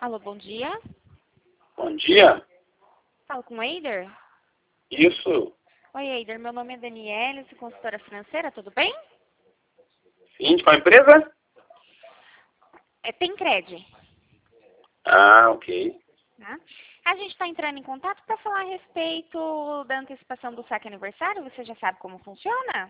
Alô, bom dia. Bom dia. Falo com o Eider? Isso. Oi, Eider. Meu nome é Daniela, sou consultora financeira, tudo bem? Sim, de qual empresa? É Pencred, Ah, ok. tá? A gente está entrando em contato para falar a respeito da antecipação do saque aniversário. Você já sabe como funciona?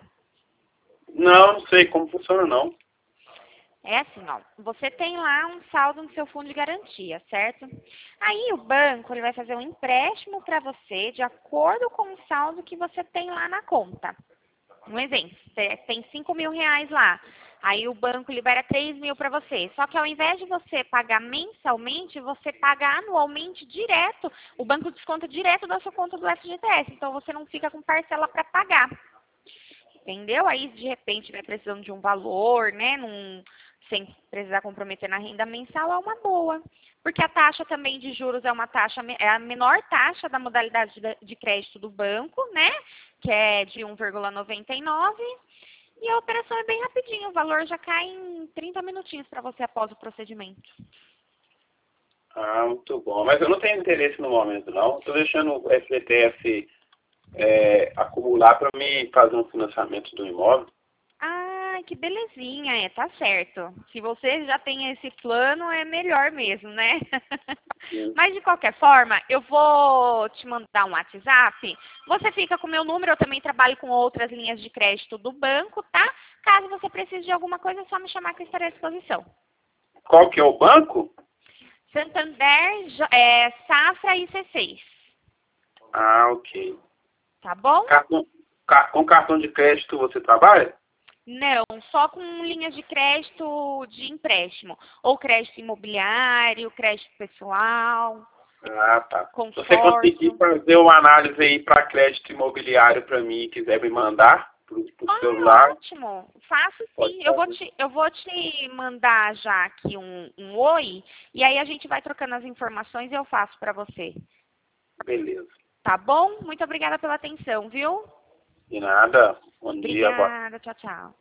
Não sei como funciona, não. É assim, ó, você tem lá um saldo no seu fundo de garantia, certo? Aí o banco ele vai fazer um empréstimo para você de acordo com o saldo que você tem lá na conta. Um exemplo, você tem 5 mil reais lá. Aí o banco libera 3 mil para você. Só que ao invés de você pagar mensalmente, você paga anualmente direto. O banco desconta direto da sua conta do FGTS. Então você não fica com parcela para pagar. Entendeu? Aí de repente vai precisando de um valor, né? Sem precisar comprometer na renda mensal, é uma boa. Porque a taxa também de juros é uma taxa, é a menor taxa da modalidade de crédito do banco, né? Que é de 1,99. E a operação é bem rapidinho, o valor já cai em 30 minutinhos para você após o procedimento. Ah, muito bom. Mas eu não tenho interesse no momento, não. Estou deixando o FGTS acumular para me fazer um financiamento do imóvel. Ah, que belezinha, tá certo. Se você já tem esse plano, é melhor mesmo, né? Sim. Mas de qualquer forma, eu vou te mandar um WhatsApp. Você fica com o meu número, eu também trabalho com outras linhas de crédito do banco, tá? Caso você precise de alguma coisa, é só me chamar que eu estarei à disposição. Qual que é o banco? Santander, Safra e C6, Ah, ok. tá bom? Com cartão de crédito você trabalha? Não, só com linhas de crédito de empréstimo. Ou crédito imobiliário, crédito pessoal, Ah, tá. Se você conseguir consórcio. fazer uma análise aí para crédito imobiliário para mim e quiser me mandar pro Ah, celular, ótimo. Faço pode sim. fazer. Eu vou te mandar já aqui um oi e aí a gente vai trocando as informações e eu faço para você. Beleza. Tá bom? Muito obrigada pela atenção, viu? De nada. Bom dia, boa Obrigada. Tchau, tchau.